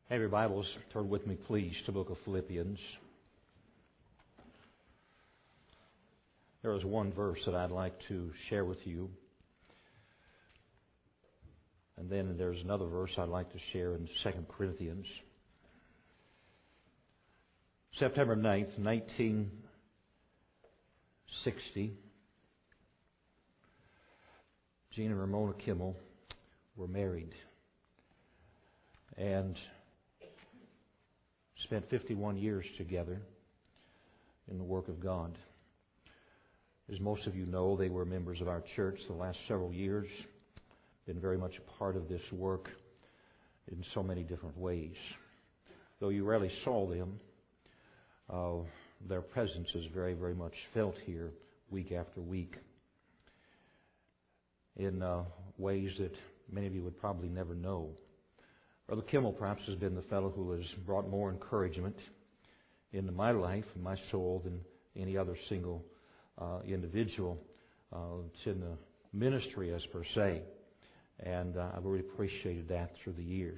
Have your Bibles, turn with me please to the book of Philippians. There is one verse that I'd like to share with you. And then there's another verse I'd like to share in 2 Corinthians. September 9th, 1960, Gene and Ramona Kimmel were married and spent 51 years together in the work of God. As most of you know, they were members of our church the last several years, been very much a part of this work in so many different ways. Though you rarely saw them, their presence is very, very much felt here week after week in ways that many of you would probably never know. Brother Kimmel perhaps has been the fellow who has brought more encouragement into my life and my soul than any other single individual that's in the ministry as per se. And I've really appreciated that through the years.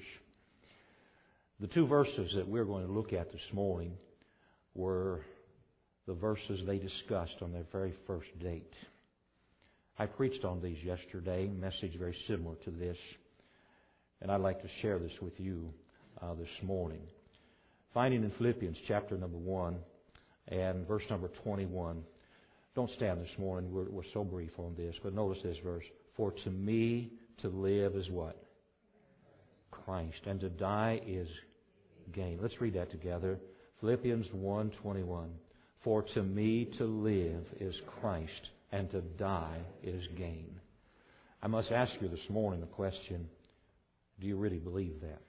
The two verses that we're going to look at this morning were the verses they discussed on their very first date. I preached on these yesterday, a message very similar to this. And I'd like to share this with you this morning. Finding in Philippians chapter number 1 and verse number 21. Don't stand this morning. We're so brief on this. But notice this verse. For to me to live is what? Christ. And to die is gain. Let's read that together. Philippians 1:21. For to me to live is Christ, and to die is gain. I must ask you this morning a question. Do you really believe that?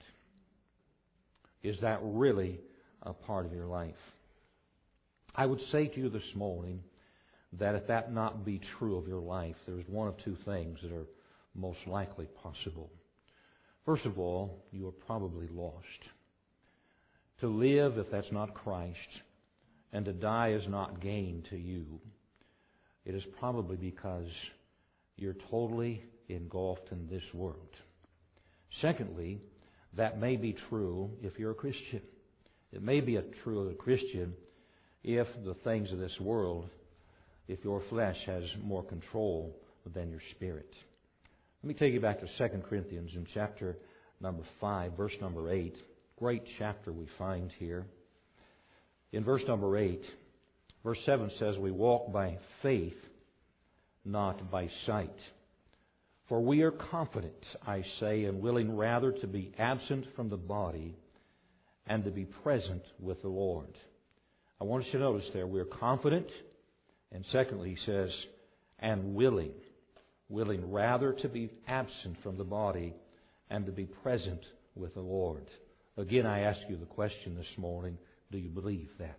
Is that really a part of your life? I would say to you this morning that if that not be true of your life, there's one of two things that are most likely possible. First of all, you are probably lost. To live, if that's not Christ, and to die is not gain to you, it is probably because you're totally engulfed in this world. Secondly, that may be true if you're a Christian. It may be true of a Christian if the things of this world, if your flesh has more control than your spirit. Let me take you back to 2 Corinthians in chapter number 5, verse number 8. Great chapter we find here. In verse number 8, verse 7 says, we walk by faith, not by sight. For we are confident, I say, and willing rather to be absent from the body and to be present with the Lord. I want you to notice there, we are confident, and secondly, he says, and willing. Willing rather to be absent from the body and to be present with the Lord. Again, I ask you the question this morning, do you believe that?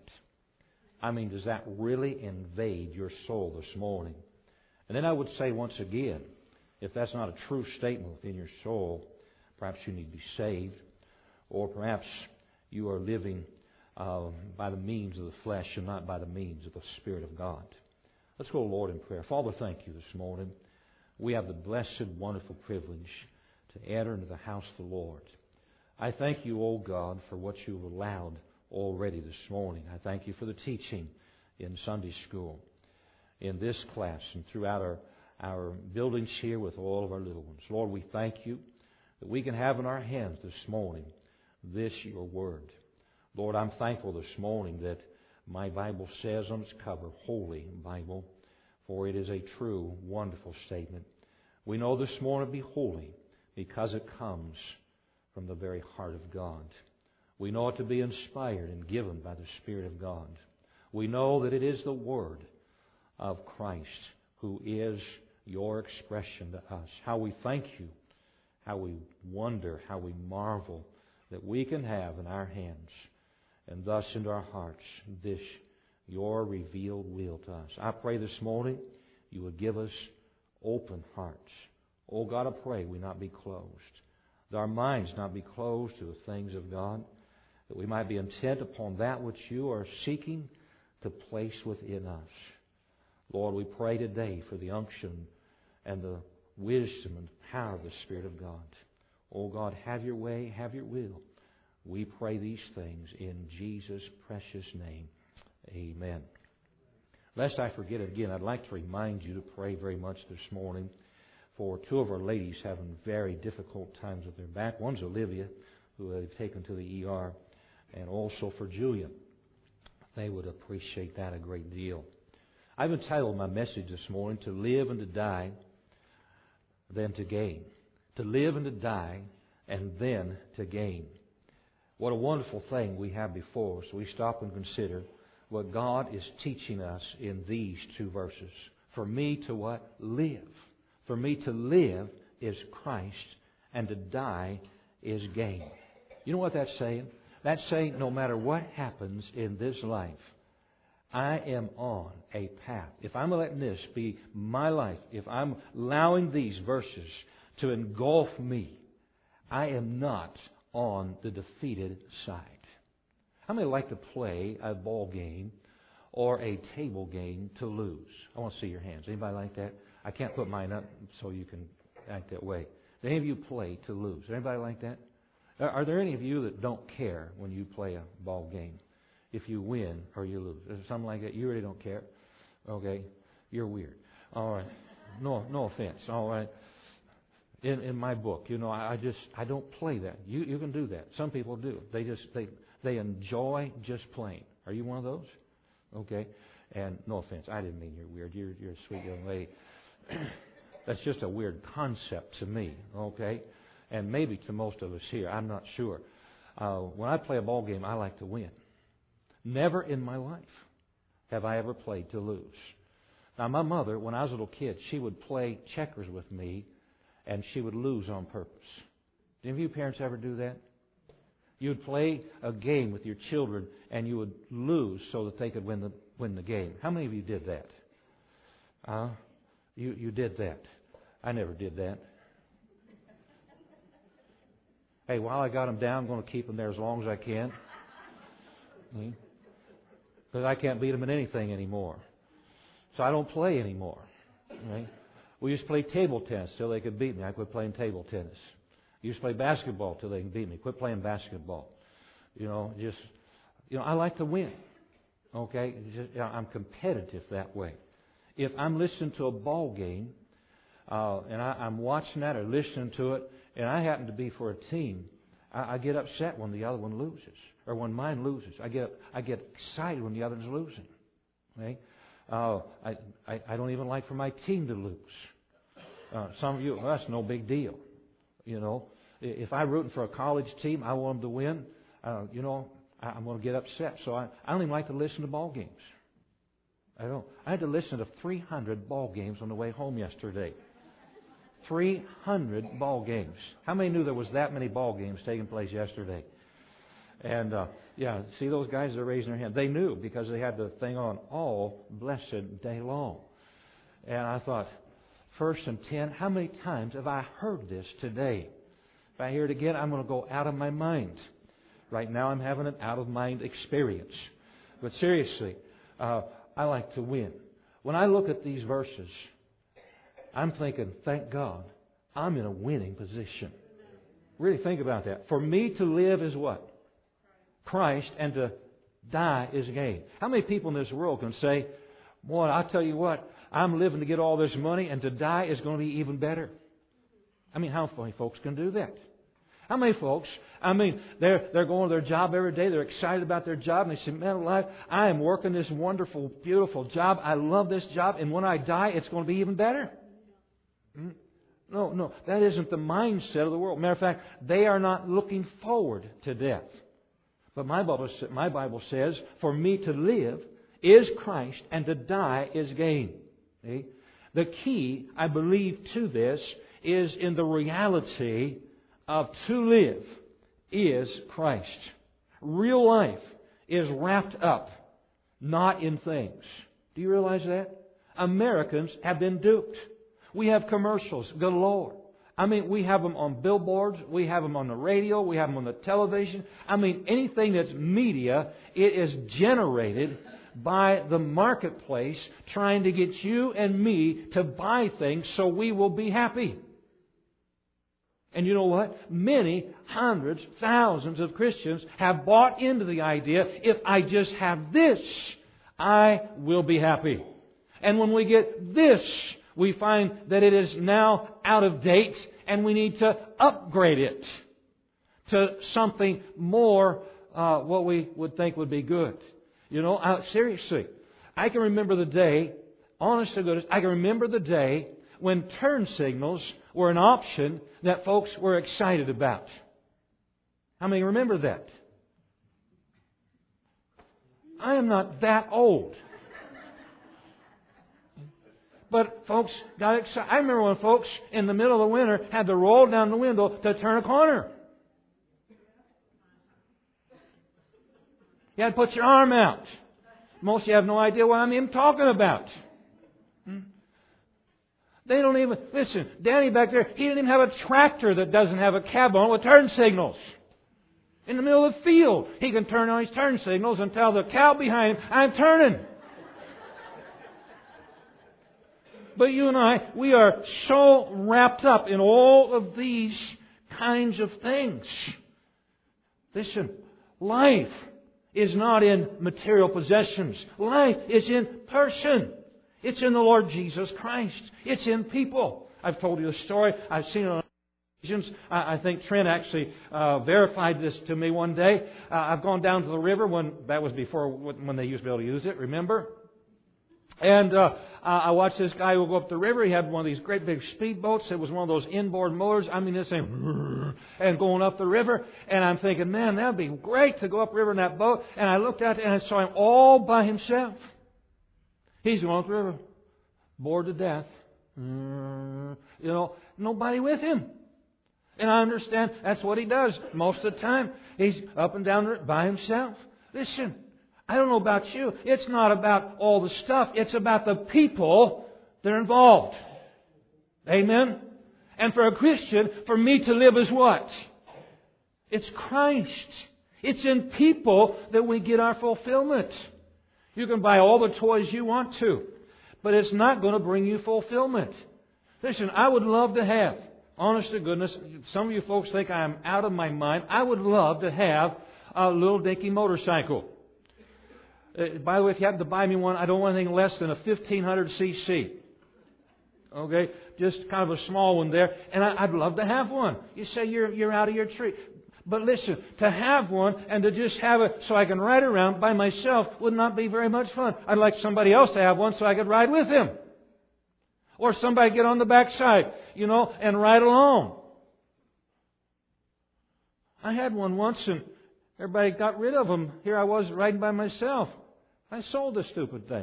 I mean, does that really invade your soul this morning? And then I would say once again, if that's not a true statement within your soul, perhaps you need to be saved, or perhaps you are living by the means of the flesh and not by the means of the Spirit of God. Let's go to the Lord in prayer. Father, thank you this morning. We have the blessed, wonderful privilege to enter into the house of the Lord. I thank you, O God, for what you've allowed already this morning. I thank you for the teaching in Sunday school, in this class, and throughout our buildings here with all of our little ones. Lord, we thank you that we can have in our hands this morning this, your word. Lord, I'm thankful this morning that my Bible says on its cover, Holy Bible, for it is a true, wonderful statement. We know this morning to be holy because it comes from the very heart of God. We know it to be inspired and given by the Spirit of God. We know that it is the Word of Christ who is your expression to us. How we thank you, how we wonder, how we marvel that we can have in our hands and thus into our hearts this, your revealed will to us. I pray this morning you would give us open hearts. Oh God, I pray we not be closed. That our minds not be closed to the things of God. That we might be intent upon that which you are seeking to place within us. Lord, we pray today for the unction and the wisdom and power of the Spirit of God. Oh God, have your way, have your will. We pray these things in Jesus' precious name. Amen. Lest I forget it again, I'd like to remind you to pray very much this morning for two of our ladies having very difficult times with their back. One's Olivia, who they've taken to the ER, and also for Julia. They would appreciate that a great deal. I've entitled my message this morning, To Live and to Die, Then to Gain. To live and to die, and then to gain. What a wonderful thing we have before us. We stop and consider what God is teaching us in these two verses. For me to what? Live. For me to live is Christ, and to die is gain. You know what that's saying? That's saying no matter what happens in this life, I am on a path. If I'm letting this be my life, if I'm allowing these verses to engulf me, I am not on the defeated side. How many like to play a ball game or a table game to lose? I want to see your hands. Anybody like that? I can't put mine up so you can act that way. Do any of you play to lose? Anybody like that? Are there any of you that don't care when you play a ball game? If you win or you lose. Is there something like that? You really don't care? Okay. You're weird. All right. No offense. All right. In my book, I don't play that. You can do that. Some people do. They enjoy just playing. Are you one of those? Okay. And no offense, I didn't mean you're weird. You're a sweet young lady. That's just a weird concept to me. Okay. And maybe to most of us here. I'm not sure. When I play a ball game, I like to win. Never in my life have I ever played to lose. Now, my mother, when I was a little kid, she would play checkers with me, and she would lose on purpose. Did any of you parents ever do that? You would play a game with your children, and you would lose so that they could win the game. How many of you did that? You did that. I never did that. Hey, while I got them down, I'm going to keep them there as long as I can. Because I can't beat them in anything anymore. So I don't play anymore. Right? We used to play table tennis till they could beat me. I quit playing table tennis. We used to play basketball till they could beat me. Quit playing basketball. I like to win. Okay? I'm competitive that way. If I'm listening to a ball game, and I'm watching that or listening to it, and I happen to be for a team, I get upset when the other one loses, or when mine loses. I get excited when the other's losing. Okay? I don't even like for my team to lose. Some of you, that's no big deal. If I'm rooting for a college team, I want them to win. I'm going to get upset. So I don't even like to listen to ball games. I don't. I had to listen to 300 ball games on the way home yesterday. 300 ball games. How many knew there was that many ball games taking place yesterday? And, see those guys that are raising their hand? They knew because they had the thing on all blessed day long. And I thought, 1st and 10, how many times have I heard this today? If I hear it again, I'm going to go out of my mind. Right now I'm having an out-of-mind experience. But seriously, I like to win. When I look at these verses, I'm thinking, thank God, I'm in a winning position. Really think about that. For me to live is what? Christ, and to die is gain. How many people in this world can say, boy, I'll tell you what, I'm living to get all this money, and to die is going to be even better? I mean, how many folks can do that? How many folks, they're going to their job every day, they're excited about their job, and they say, man alive, I am working this wonderful, beautiful job, I love this job, and when I die, it's going to be even better. No, that isn't the mindset of the world. Matter of fact, they are not looking forward to death. But my Bible says, for me to live is Christ, and to die is gain. See? The key, I believe, to this is in the reality of to live is Christ. Real life is wrapped up, not in things. Do you realize that? Americans have been duped. We have commercials galore. We have them on billboards. We have them on the radio. We have them on the television. Anything that's media, it is generated by the marketplace trying to get you and me to buy things so we will be happy. And you know what? Many hundreds, thousands of Christians have bought into the idea, if I just have this, I will be happy. And when we get this, we find that it is now out of date and we need to upgrade it to something more what we would think would be good. You know, seriously, I can remember the day, honest to goodness, I can remember the day when turn signals were an option that folks were excited about. How many remember that? I am not that old. But folks got excited. I remember when folks in the middle of the winter had to roll down the window to turn a corner. You had to put your arm out. Most of you have no idea what I'm even talking about. They don't even... Listen, Danny back there, he didn't even have a tractor that doesn't have a cab on it with turn signals. In the middle of the field, he can turn on his turn signals and tell the cow behind him, I'm turning. But you and I, we are so wrapped up in all of these kinds of things. Listen, life is not in material possessions. Life is in person. It's in the Lord Jesus Christ. It's in people. I've told you a story. I've seen it on occasions. I think Trent actually verified this to me one day. I've gone down to the river that was before when they used to be able to use it, remember? And I watched this guy who would go up the river. He had one of these great big speedboats. It was one of those inboard motors. I mean, this thing, and going up the river. And I'm thinking, man, that would be great to go upriver in that boat. And I looked out and I saw him all by himself. He's going up the river, bored to death. You know, nobody with him. And I understand that's what he does most of the time. He's up and down the river by himself. Listen. I don't know about you. It's not about all the stuff. It's about the people that are involved. Amen? And for a Christian, for me to live is what? It's Christ. It's in people that we get our fulfillment. You can buy all the toys you want to, but it's not going to bring you fulfillment. Listen, I would love to have, honest to goodness, some of you folks think I'm out of my mind. I would love to have a little dinky motorcycle. By the way, if you happen to buy me one, I don't want anything less than a 1500cc. Okay? Just kind of a small one there. And I'd love to have one. You say you're out of your tree. But listen, to have one and to just have it so I can ride around by myself would not be very much fun. I'd like somebody else to have one so I could ride with him. Or somebody get on the backside, you know, and ride along. I had one once and everybody got rid of them. Here I was riding by myself. I sold the stupid thing.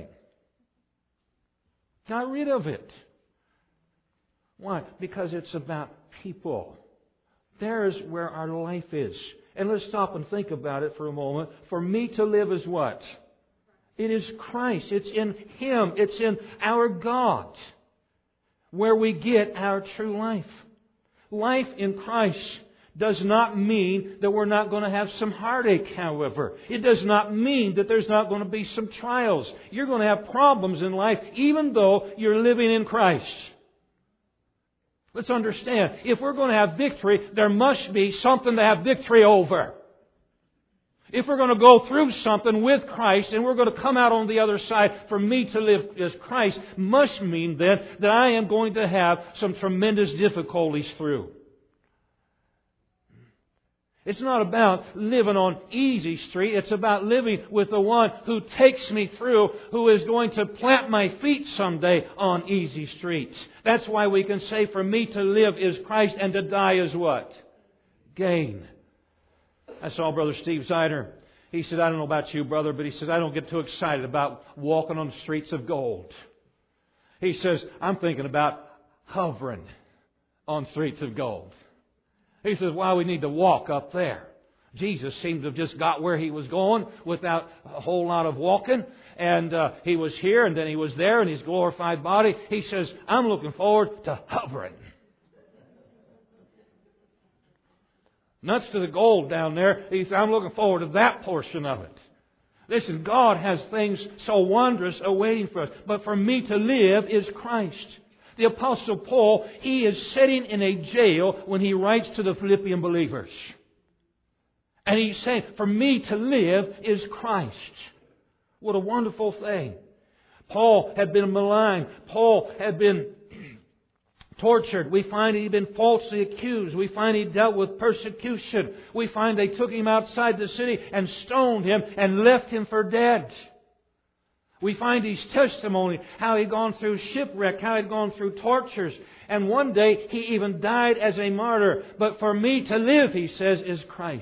Got rid of it. Why? Because it's about people. There's where our life is. And let's stop and think about it for a moment. For me to live is what? It is Christ. It's in Him. It's in our God where we get our true life. Life in Christ does not mean that we're not going to have some heartache, however. It does not mean that there's not going to be some trials. You're going to have problems in life even though you're living in Christ. Let's understand, if we're going to have victory, there must be something to have victory over. If we're going to go through something with Christ and we're going to come out on the other side, for me to live as Christ must mean then that I am going to have some tremendous difficulties through. It's not about living on easy street. It's about living with the one who takes me through, who is going to plant my feet someday on easy streets. That's why we can say, for me to live is Christ and to die is what? Gain. I saw Brother Steve Zider. He said, I don't know about you, brother, but he says, I don't get too excited about walking on the streets of gold. He says, I'm thinking about hovering on streets of gold. He says, why we need to walk up there. Jesus seemed to have just got where He was going without a whole lot of walking. And He was here and then He was there in His glorified body. He says, I'm looking forward to hovering. Nuts to the gold down there. He said, I'm looking forward to that portion of it. Listen, God has things so wondrous awaiting for us. But for me to live is Christ. The Apostle Paul, he is sitting in a jail when he writes to the Philippian believers. And he's saying, for me to live is Christ. What a wonderful thing. Paul had been maligned. Paul had been tortured. We find he'd been falsely accused. We find he dealt with persecution. We find they took him outside the city and stoned him and left him for dead. We find his testimony, how he'd gone through shipwreck, how he'd gone through tortures. And one day he even died as a martyr. But for me to live, he says, is Christ.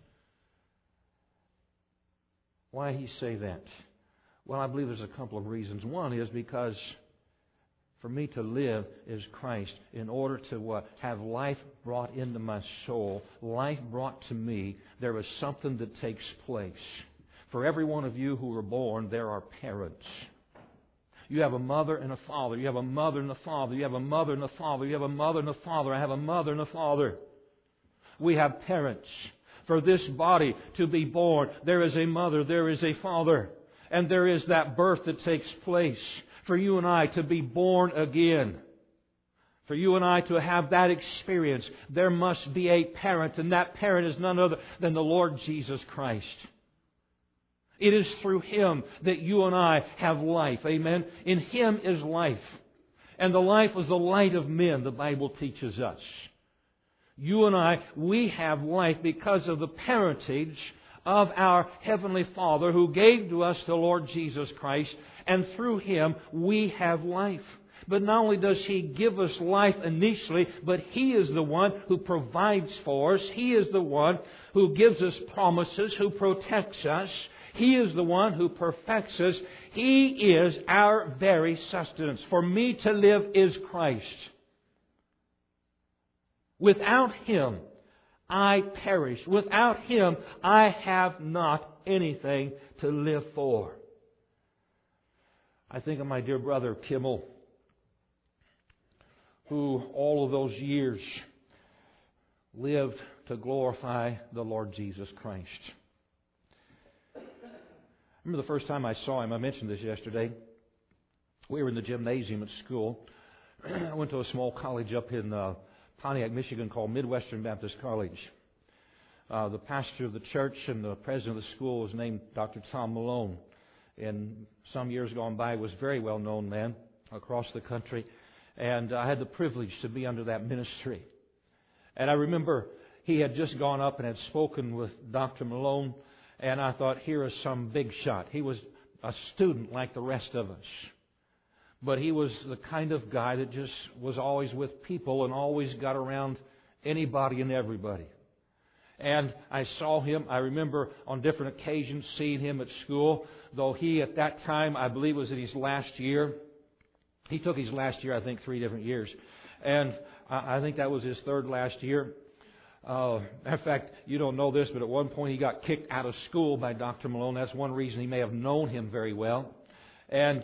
Why he say that? Well, I believe there's a couple of reasons. One is because for me to live is Christ. In order to have life brought into my soul, life brought to me, there is something that takes place. For every one of you who are born, there are parents. You have a mother and a father. You have a mother and a father. You have a mother and a father. You have a mother and a father. I have a mother and a father. We have parents. For this body to be born, there is a mother, there is a father. And there is that birth that takes place. For you and I to be born again. For you and I to have that experience, there must be a parent. And that parent is none other than the Lord Jesus Christ. It is through Him that you and I have life. Amen? In Him is life. And the life is the light of men, the Bible teaches us. You and I, we have life because of the parentage of our Heavenly Father who gave to us the Lord Jesus Christ. And through Him, we have life. But not only does He give us life initially, but He is the one who provides for us. He is the one who gives us promises, who protects us. He is the one who perfects us. He is our very sustenance. For me to live is Christ. Without Him, I perish. Without Him, I have not anything to live for. I think of my dear brother Kimmel, who all of those years lived to glorify the Lord Jesus Christ. I remember the first time I saw him, I mentioned this yesterday. We were in the gymnasium at school. I went to a small college up in Pontiac, Michigan called Midwestern Baptist College. The pastor of the church and the president of the school was named Dr. Tom Malone. And some years gone by, he was a very well-known man across the country. And I had the privilege to be under that ministry. And I remember he had just gone up and had spoken with Dr. Malone. And I thought, here is some big shot. He was a student like the rest of us. But he was the kind of guy that just was always with people and always got around anybody and everybody. And I saw him, I remember on different occasions seeing him at school, though he at that time, I believe, was in his last year. He took his last year, I think, 3 different years. And I think that was his third last year. In fact, you don't know this, but at one point he got kicked out of school by Dr. Malone. That's one reason he may have known him very well. And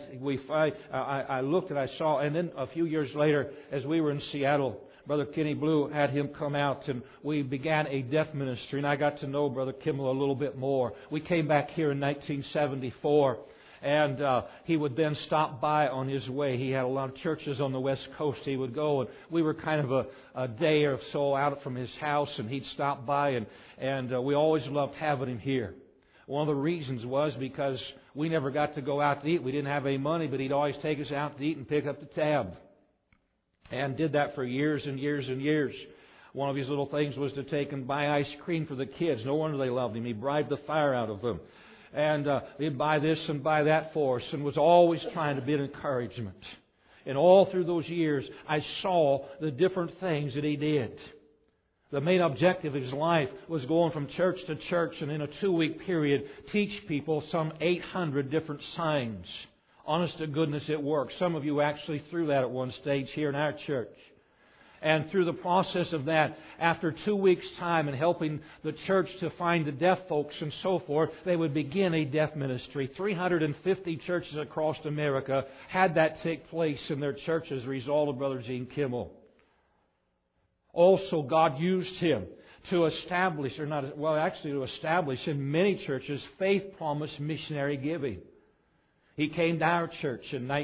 I looked and I saw, and then a few years later, as we were in Seattle, Brother Kenny Blue had him come out, and we began a deaf ministry, and I got to know Brother Kimmel a little bit more. We came back here in 1974, and he would then stop by on his way. He had a lot of churches on the West Coast he would go, and we were kind of a day or so out from his house, and he'd stop by, and we always loved having him here. One of the reasons was because we never got to go out to eat. We didn't have any money, but he'd always take us out to eat and pick up the tab. And did that for years and years and years. One of his little things was to take and buy ice cream for the kids. No wonder they loved him. He bribed the fire out of them. And he'd buy this and buy that for us, and was always trying to be an encouragement. And all through those years, I saw the different things that he did. The main objective of his life was going from church to church, and in a 2-week period, teach people some 800 different signs. Honest to goodness, it works. Some of you actually threw that at one stage here in our church. And through the process of that, after 2 weeks' time and helping the church to find the deaf folks and so forth, they would begin a deaf ministry. 350 churches across America had that take place in their churches as a result of Brother Gene Kimmel. Also, God used him to establish, to establish in many churches faith promise missionary giving. He came to our church in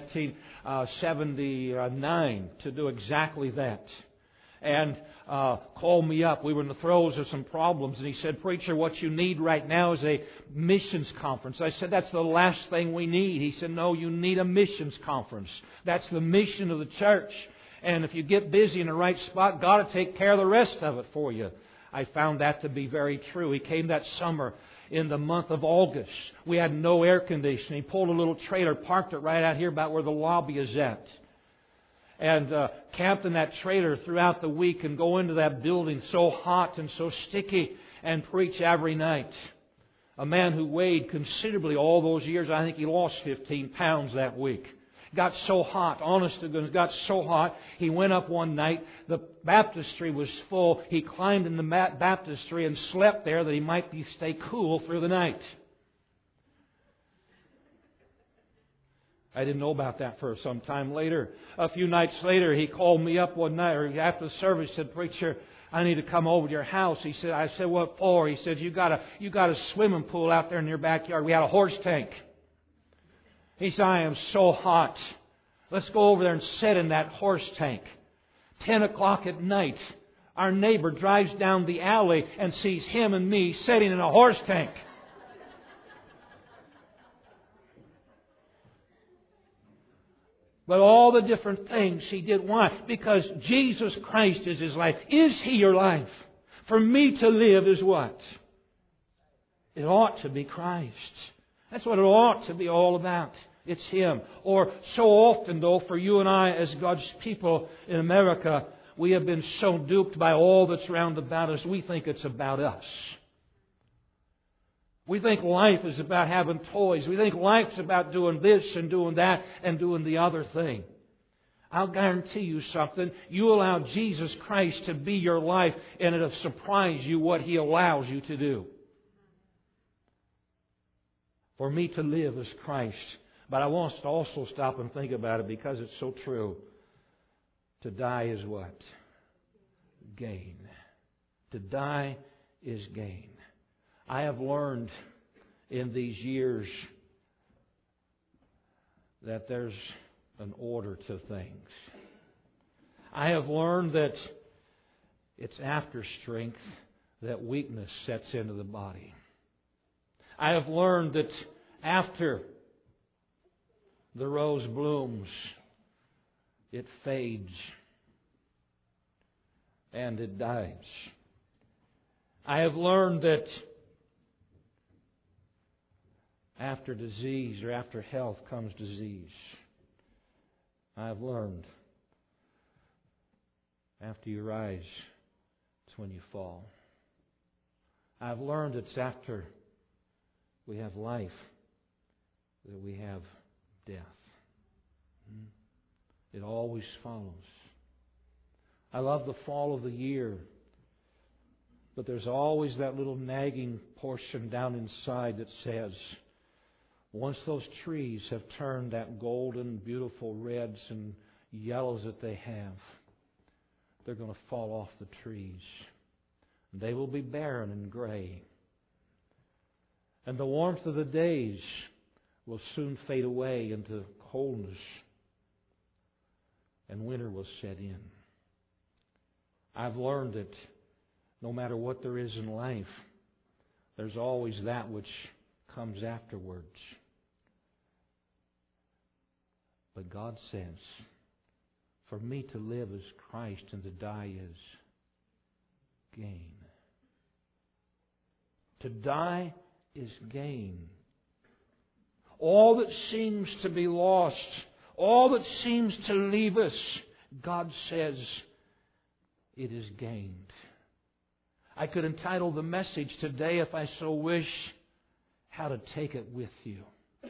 1979 to do exactly that. And called me up. We were in the throes of some problems. And he said, "Preacher, what you need right now is a missions conference." I said, "That's the last thing we need." He said, "No, you need a missions conference. That's the mission of the church. And if you get busy in the right spot, God will take care of the rest of it for you." I found that to be very true. He came that summer in the month of August. We had no air conditioning. He pulled a little trailer, parked it right out here about where the lobby is at. And camped in that trailer throughout the week and go into that building so hot and so sticky and preach every night. A man who weighed considerably all those years. I think he lost 15 pounds that week. Got so hot, honest to goodness, got so hot. He went up one night. The baptistry was full. He climbed in the baptistry and slept there that he might stay cool through the night. I didn't know about that for some time later. A few nights later, he called me up one night, or after the service, he said, "Preacher, I need to come over to your house." He said, I said, "What for?" He said, you got a swimming pool out there in your backyard. We had a horse tank." He said, "I am so hot. Let's go over there and sit in that horse tank." 10 o'clock at night, our neighbor drives down the alley and sees him and me sitting in a horse tank. But all the different things he did. Why? Because Jesus Christ is his life. Is He your life? For me to live is what? It ought to be Christ. That's what it ought to be all about. It's Him. Or so often, though, for you and I as God's people in America, we have been so duped by all that's round about us, we think it's about us. We think life is about having toys. We think life's about doing this and doing that and doing the other thing. I'll guarantee you something. You allow Jesus Christ to be your life, and it'll surprise you what He allows you to do. For me to live is Christ. But I want us to also stop and think about it because it's so true. To die is what? Gain. To die is gain. I have learned in these years that there's an order to things. I have learned that it's after strength that weakness sets into the body. I have learned that after the rose blooms, it fades and it dies. I have learned that after disease or after health comes disease. I have learned after you rise, it's when you fall. I've learned it's after we have life that we have death. It always follows. I love the fall of the year, but there's always that little nagging portion down inside that says, once those trees have turned that golden, beautiful reds and yellows that they have, they're going to fall off the trees. They will be barren and gray. And the warmth of the days will soon fade away into coldness, and winter will set in. I've learned that no matter what there is in life, there's always that which comes afterwards. But God says, for me to live is Christ and to die is gain. To die is gain. All that seems to be lost, all that seems to leave us, God says it is gained. I could entitle the message today, if I so wish, How to Take It With You.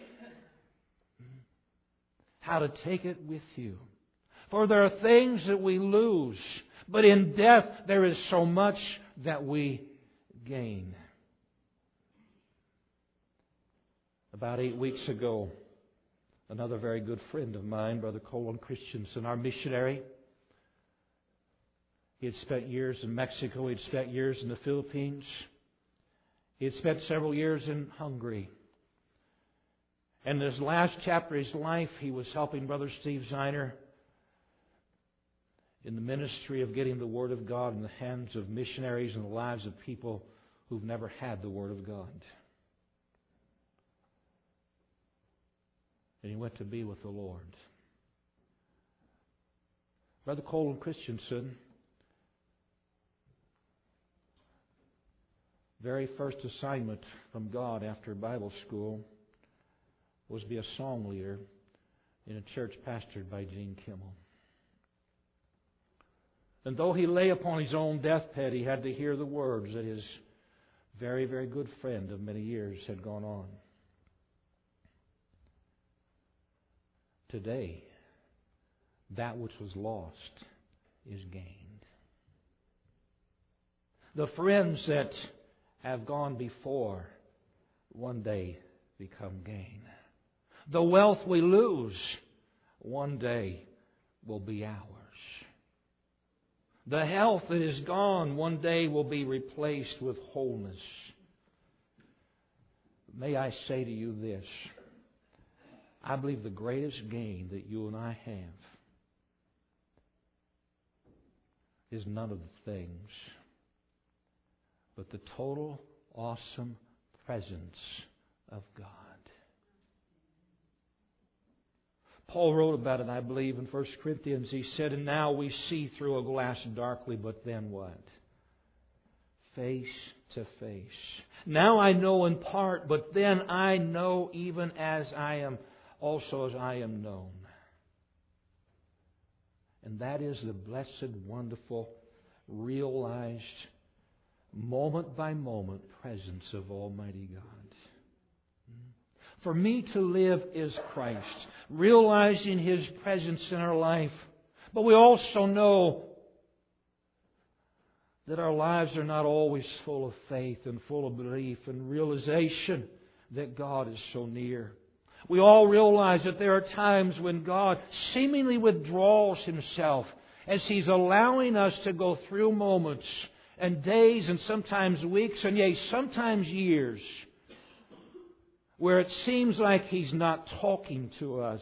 How to take it with you. For there are things that we lose, but in death there is so much that we gain. About 8 weeks ago, another very good friend of mine, Brother Colin Christensen, our missionary, he had spent years in Mexico, he had spent years in the Philippines, he had spent several years in Hungary. And this last chapter of his life, he was helping Brother Steve Zeiner in the ministry of getting the Word of God in the hands of missionaries and the lives of people who've never had the Word of God. And he went to be with the Lord. Brother Colin Christensen, very first assignment from God after Bible school was to be a song leader in a church pastored by Gene Kimmel. And though he lay upon his own deathbed, he had to hear the words that his very, very good friend of many years had gone on. Today, that which was lost is gained. The friends that have gone before one day become gain. The wealth we lose one day will be ours. The health that is gone one day will be replaced with wholeness. May I say to you this, I believe the greatest gain that you and I have is none of the things, but the total, awesome presence of God. Paul wrote about it, I believe, in 1 Corinthians. He said, "And now we see through a glass darkly, but then what? Face to face. Now I know in part, but then I know even as I am known." And that is the blessed, wonderful, realized, moment by moment presence of Almighty God. For me to live is Christ, realizing His presence in our life. But we also know that our lives are not always full of faith and full of belief and realization that God is so near. We all realize that there are times when God seemingly withdraws Himself as He's allowing us to go through moments and days and sometimes weeks and yea, sometimes years where it seems like He's not talking to us.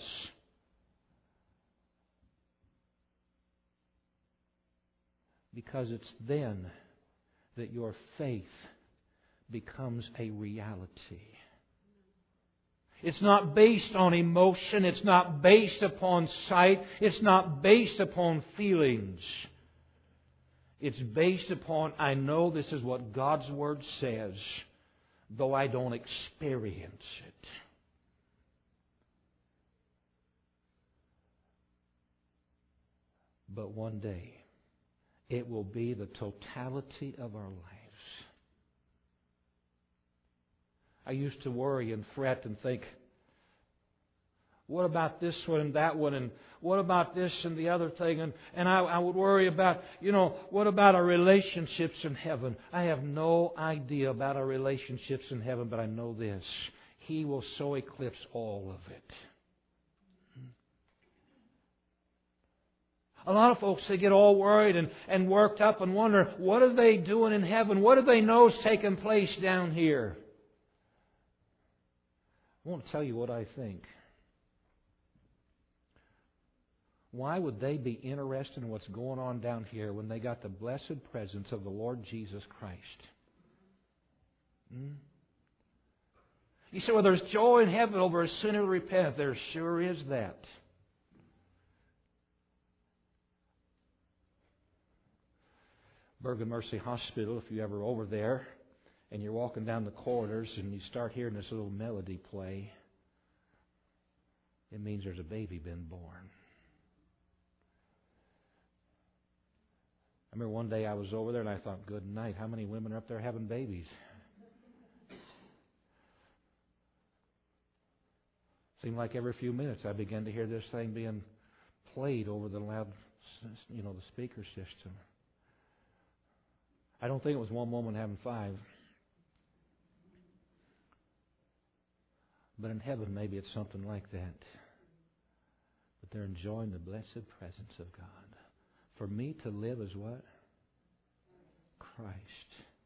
Because it's then that your faith becomes a reality. It's not based on emotion. It's not based upon sight. It's not based upon feelings. It's based upon, I know this is what God's Word says, though I don't experience it. But one day, it will be the totality of our lives. I used to worry and fret and think, what about this one and that one? And what about this and the other thing? And I would worry about, what about our relationships in heaven? I have no idea about our relationships in heaven, but I know this. He will so eclipse all of it. A lot of folks, they get all worried and worked up and wonder, what are they doing in heaven? What do they know is taking place down here? I won't tell you what I think. Why would they be interested in what's going on down here when they got the blessed presence of the Lord Jesus Christ? You say, well, there's joy in heaven over a sinner to repent. There sure is that. Bergen Mercy Hospital, if you're ever over there, and you're walking down the corridors and you start hearing this little melody play, it means there's a baby been born. I remember one day I was over there and I thought, good night, how many women are up there having babies? Seemed like every few minutes I began to hear this thing being played over the loud, the speaker system. I don't think it was one woman having 5. But in heaven, maybe it's something like that. But they're enjoying the blessed presence of God. For me to live is what? Christ.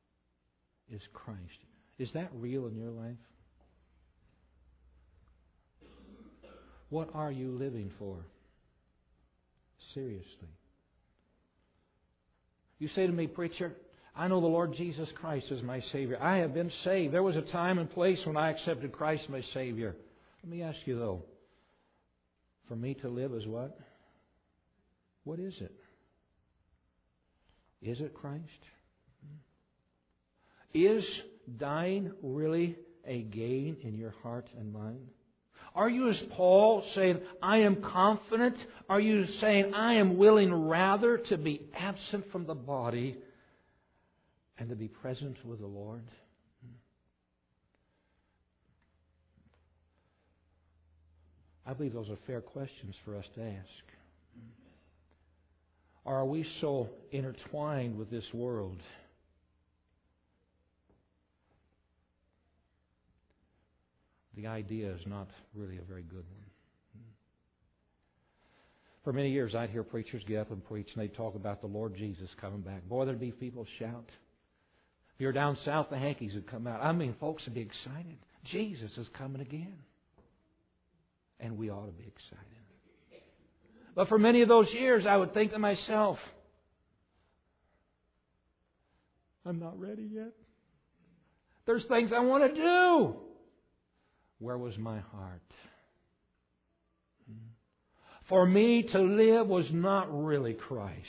Is Christ. Is that real in your life? What are you living for? Seriously. You say to me, preacher, I know the Lord Jesus Christ is my Savior. I have been saved. There was a time and place when I accepted Christ my Savior. Let me ask you though, for me to live is what? What is it? Is it Christ? Is dying really a gain in your heart and mind? Are you, as Paul, saying, I am confident? Are you saying, I am willing rather to be absent from the body and to be present with the Lord? I believe those are fair questions for us to ask. Or are we so intertwined with this world the idea is not really a very good one? For many years I'd hear preachers get up and preach and they'd talk about the Lord Jesus coming back. Boy, there'd be people shout. If you're down south, the Hankies would come out. I mean, folks would be excited. Jesus is coming again. And we ought to be excited. But for many of those years, I would think to myself, I'm not ready yet. There's things I want to do. Where was my heart? For me to live was not really Christ.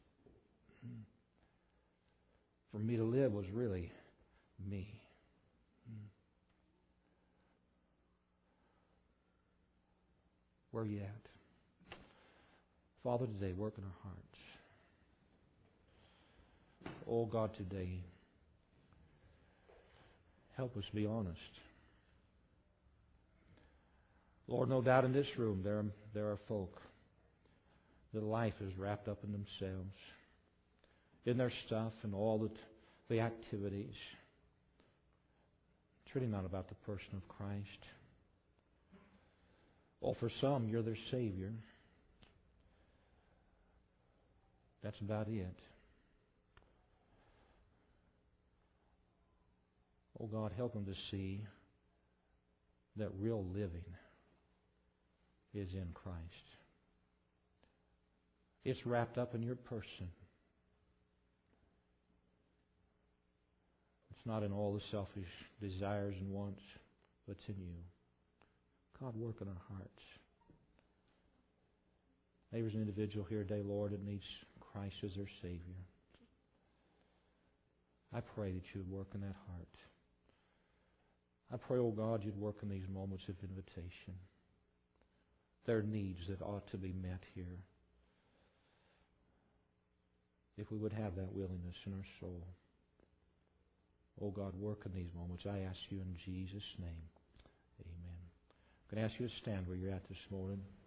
For me to live was really me. Where are you at? Father, today, work in our hearts. Oh, God, today, help us be honest. Lord, no doubt in this room there are folk that life is wrapped up in themselves, in their stuff and all the activities. It's really not about the person of Christ. Well, for some, you're their Savior. That's about it. Oh God, help them to see that real living is in Christ. It's wrapped up in your person. It's not in all the selfish desires and wants, but it's in you. God, work in our hearts. Maybe there's an individual here today, Lord, that needs Christ as their Savior. I pray that you would work in that heart. I pray, oh God, you'd work in these moments of invitation. There are needs that ought to be met here. If we would have that willingness in our soul. Oh God, work in these moments. I ask you in Jesus' name. Amen. I'm going to ask you to stand where you're at this morning.